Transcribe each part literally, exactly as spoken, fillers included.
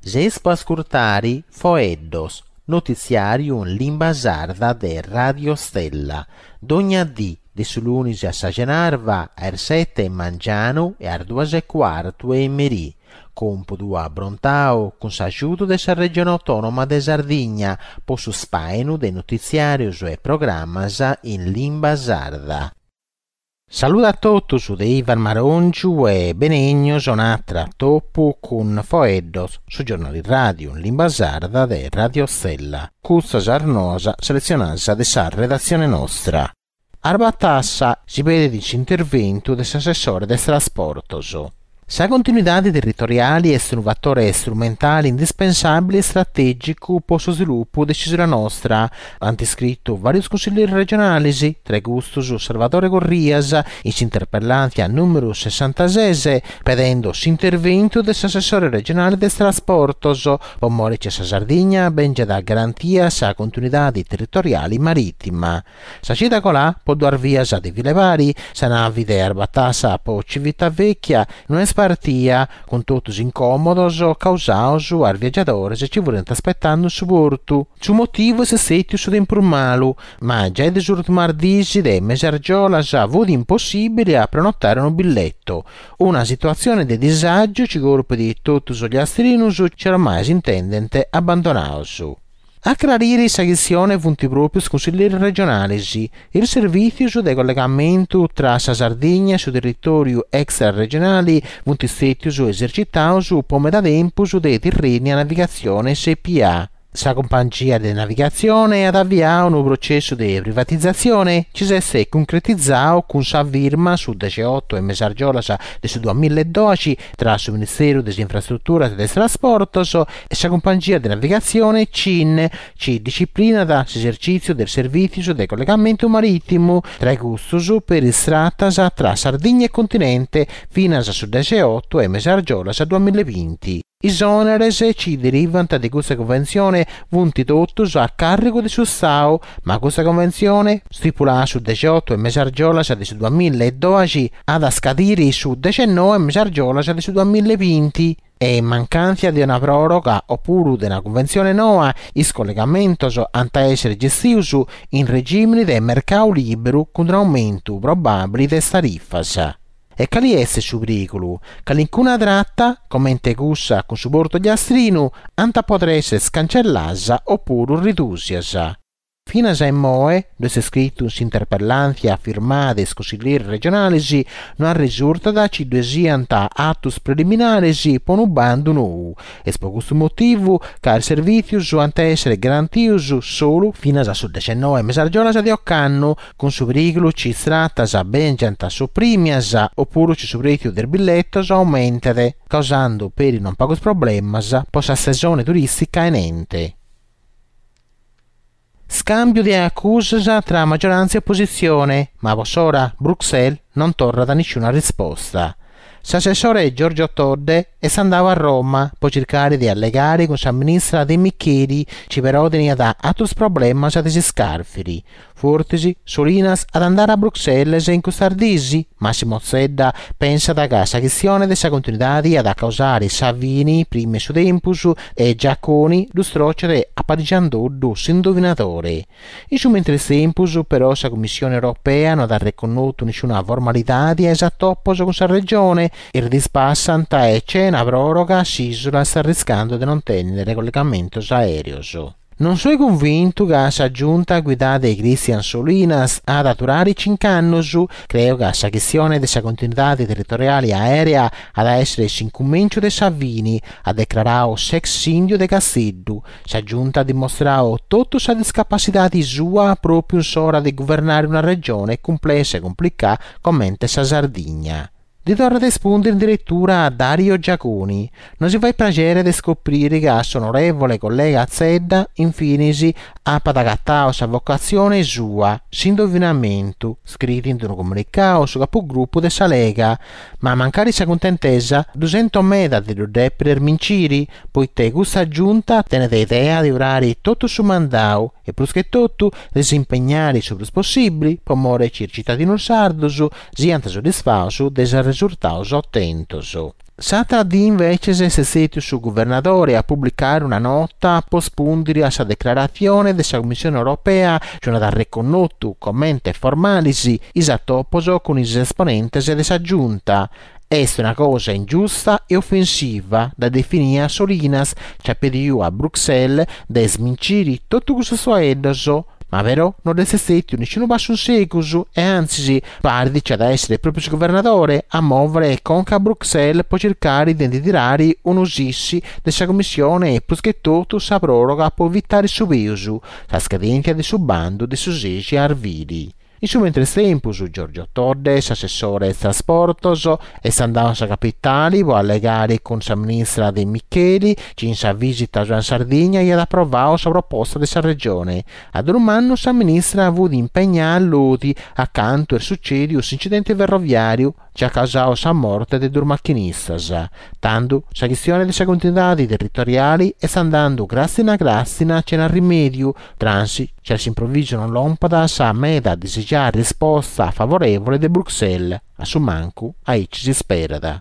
Jespo ascoltare Foeddos, notiziarium in lingua sarda de Radio Stella, d'ogna dì di sull'unisi a Sagenarva, er sette e mangiano e ar due e quarto e merì, con podua brontao, con s'aiuto della regione autonoma de Sardigna, po su spainu de notiziarius e programmas in lingua sarda. Saluta a tutti su de Ivan Marongiu e benegno sonatra topu con Foeddos su giornali radio in lingua sarda de Radio Stella, cussa sarnosa selezionata de sa redazione nostra. Arbatassa si vede di intervento dell'assessore del trasportoso. Sa continuità territoriali è un fattore strumentale indispensabile e strategico per lo sviluppo dell'isola nostra. Hanno scritto vari consiglieri regionali, tra cui Salvatore Corrias, in interpellanza a numero sessantasei, pedendo l'intervento dell'assessore regionale del trasporto, per Morice sa Sardegna, ben già da garantia sa continuità territoriali marittima. Sa città colà può dar via sa di Vilevari, sa navi di Arbatassa po Civitavecchia, non è partia con tutti incomodos causados ar viaggiatori che ci volevano aspettando su porto. Su motivo se setti su malu, ma già è sul mardisi de Mesargiola già avuto impossibile a prenotare un biglietto. Una situazione di disagio ci corpo di tutti gli astrinus c'era mai intendente abbandonato. A chiarire la questione punti proprio i consiglieri regionali, il servizio di collegamento tra la Sardegna e il territorio extraregionale punti stretti esercitato come da tempo dei terreni a navigazione S P A. La compagnia di navigazione ha avviato un processo di privatizzazione che si è concretizzato con la firma su diciotto e Mesargiola del duemiladodici tra il Ministero delle Infrastrutture e dei Trasporti e la compagnia di navigazione C I N, che disciplina l'esercizio del servizio di collegamento marittimo tra i gusti per il stratas tra Sardegna e continente fino al diciotto e Mesargiola del duemilaventi. I soneres ci derivano da questa convenzione vunti tuttos a carico di Sussao, ma questa convenzione, stipulata su diciotto e Mesargiola del duemiladodici, ha da scadere su diciannove e Mesargiola del duemilaventi. E in mancanza di una proroga oppure di una convenzione nuova, i scollegamenti hanno essere gestiti in regime di mercato libero con un aumento probabile delle tariffe. E quali è il pericolo? Che l'incuna tratta, come in tegussa con supporto di astrino, anta potrà essere scancellata oppure ridusa. Fino a moe, dove si è scritto in interpellanza firmata dai consiglieri regionali, non risulta da ci due siano attus preliminari per un bando nuovo. E per questo motivo, che il servizio deve essere garantito solo fino a diciannove Mesargiola di Occanno, con su pericolo ci tratta a ben gianta sopprimias, oppure ci su prezzo del biglietto aumentate, causando per non pochi problemi per la stagione turistica in ente. Scambio di accuse tra maggioranza e opposizione, ma ora Bruxelles non torna da nessuna risposta. L'assessore Giorgio Todde e andava a Roma per cercare di allegare con la ministra De Micheli, ci però tenia da altri problemi a desi scarferi. Fortisi, Solinas ad andare a Bruxelles e incostardisi, Massimo Zedda pensa da casa questione della continuità ad causare Savini, prima su tempus, e Giacconi, lo strocere a parigiando dos indovinatore. In su mentre tempus, però, la Commissione Europea non ha riconosciuto nessuna formalità di esattopposo con la regione, il dispassanta e c'è una proroga, s'isola sta rischiando di non tenere collegamento aereo. Non sono convinto che la giunta guidata da Cristian Solinas ad atturare cinque anni, credo che la questione della continuità territoriale aerea ad essere il comincio di Savini, ha dichiarato sex sindio de Castello. La giunta ha dimostrato tutta la discapacità di sua proprio in sora di governare una regione complessa e complicata come la Sardegna. Di torna di spunto in direttura a Dario Giaconi. Non si fa il piacere di scoprire che il onorevole collega Zedda, infine, ha patagattato la vocazione sua, s'indovinamento, scritto in un comunicato sul capogruppo di Salega, ma mancare sa contentezza, duecento metri di per minciri, poiché questa giunta tenete idea di orare tutto su mandao e più che tutto disimpegnare il più possibile per more i cittadini sardos siano soddisfatti dei risultati ottenuti. Sata di invece se seti su governatore a pubblicare una nota per spondere a sa dichiarazione della Commissione Europea, cioè da riconosciuto commente formalisi isatoposo con i esponenti della giunta. È una cosa ingiusta e offensiva da definire a Solinas, cioè pediu a Bruxelles da smincire tutto questo suo edoso. Ma vero, non deve essere nessuno basso un seguso e anzi pare c'è da essere proprio il governatore a muovere conca a Bruxelles per cercare di individuare un usissi della commissione e più che tutto sa proroga per evitare subiuso la scadenza del subbando dei sussegi arvidi. In suo mentre tempo su Giorgio Toddes, assessore ai trasportos, e Sandanza Capitali, vuole allegare con sa ministra De Micheli, ci sa visita in Sardegna e ad approvare la proposta della regione. Ad un anno sa ministra ha avuto impegnare l'Udi accanto al succedio incidente ferroviario che ha causato la morte dei due macchinistas. Tanto, la questione delle continuità territoriali è andando grassina grassina c'è un rimedio, transi c'è s'improvvisano l'ompada sa meda deseggiare risposta favorevole di Bruxelles, a su manco a ci si spera.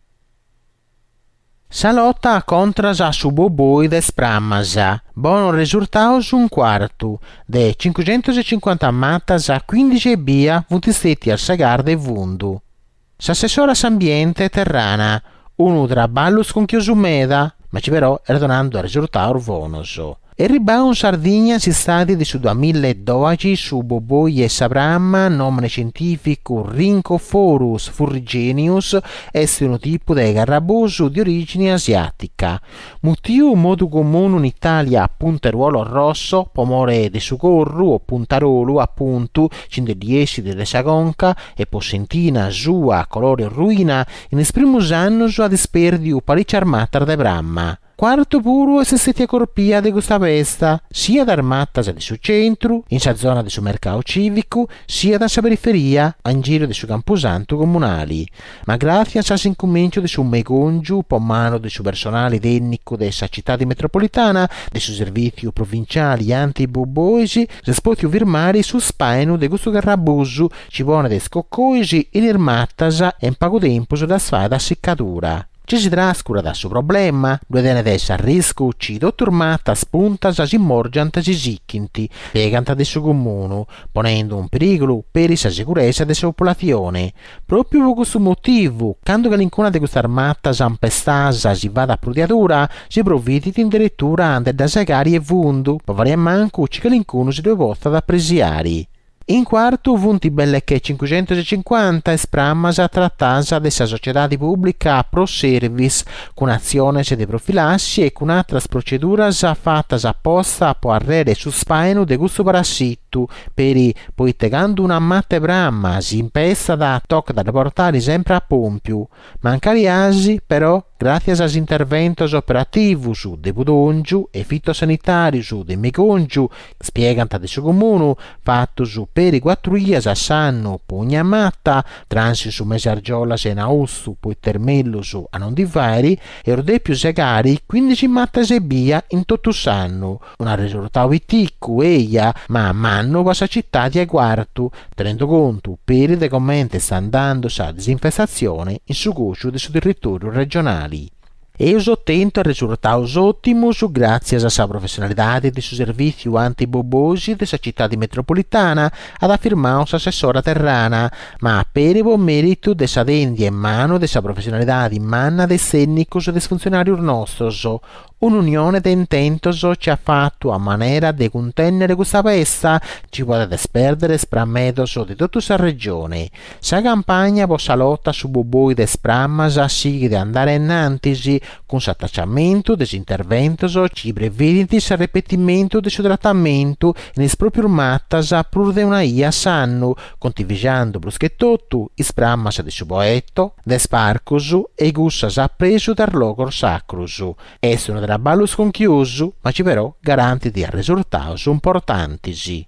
Sa lotta contro sa su boboi de sprammasa, buon risultato su un quarto, de cinquecentocinquanta matas a quindici via vutistetti al Sagarda e Vundu. S'assessora s'ambiente terrana, uno tra ballus con chiosumeda, ma ci però erdonando il risultato vonoso. E ribau Sardegna si stati di su duemiladodici su Boboi e Sabramma, nome scientifico Rhynchophorus furigenius, è un tipo di garraboso di origine asiatica. Motivo modo comune in Italia a punteruolo rosso, pomore di sucorru o puntarolo appunto, cinde dieci delle sagonca e possentina sua colore ruina, in esprimus annos ad esperdiu palice armata de Bramma. Quarto puro e se siete corpia di questa festa, sia da armata del suo centro, in sa zona del suo mercato civico, sia da sa periferia, in giro del suo camposanto comunali. Ma grazie a sa incomincio del suo megongiu, po' mano del suo personale tecnico della città di metropolitana, del suo servizio provinciali anti-boboisi, si spotio firmare su spaino de gusto garrabosu, cibone de scoccoisi, in irmattasa e in pago tempo da sfada siccatura. Ci si trascura da suo problema, due dene dessa a rischio ci dottormata spunta sa si morgianta si sicchinti, pieganta del suo comune, ponendo un pericolo per la sicurezza della popolazione. Proprio per questo motivo, quando l'incuna di questa armata s'ampestasa si va da prudiatura, si provvede in direttura ante da sagari e vundu, per varia manco che l'incuno si due volte da presiari. In quarto, vunti belle che cinquecentocinquanta esprammas a trattasa della società pubblica Pro Service, con azione di profilassi e con altre procedure fatte apposta per arrere su spaino de gusto parassittu, per i poi tegando una matte bramma, si impesta da toc da portare sempre a pompiu. Mancari asi, però, grazie agli interventi operativi su de budongiu e fitosanitari su de megongiu, spieganta de su comune, fatto su per i quattro ias a sanno pugna matta, transi su mese argiolas e naustu, poi termello su a non divari, e ordepiu segari quindici mattas e via in tutto sanno. Una risultato viticcu eia, ma a manno va sa città di quartu, tenendo conto per de commenti sta andando sa disinfestazione in su guscio del suo territorio regionali. E us ottento risultados ottimus grazie alla sua professionalità e del suo servizio antibobosi della città di metropolitana, ad affermare assessora terrana, ma per il buon merito de sa dendi e mano de sa professionalità di manna de tecnicos des funzionarios nostros. Un'unione di intentos ci ha fatto a maniera di contennere questa pesta, ci può disperdere sprammedos di tutta la regione. Sa campagna possa lotta su boboi de sprammas sighi di andare innantisi, con s'attacciamento des interventos ci prevediti il ripetimento del suo trattamento in esproprio mattas pur de una ia sanno, contivigiando bruschettotto, i sprammas de su boetto, de sparcus e gussas appreso dal logor sacrus. Estono della ballus conchiuso, ma ci però garanti di risultati importanti.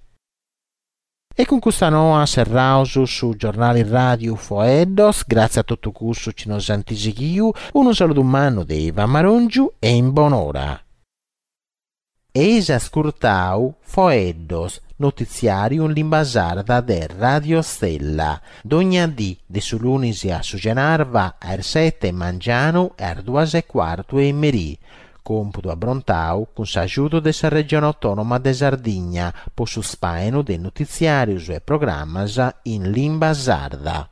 E con questa noa serrausu su giornali radio Foeddos, grazie a tutto curso ci nos antisichiu, un saluto umano di Eva Marongiu e in buon'ora. Eis ascoltau Foeddos, notiziarium limba sarda de Radio Stella. Dogna dì de su lunisi a su Genarva er sette mangianu er duas e quartu e merì. Computo a Brontau con s'aiuto de sa regione autonoma de Sardigna, po su spainu de notiziarius e programmas in limba sarda.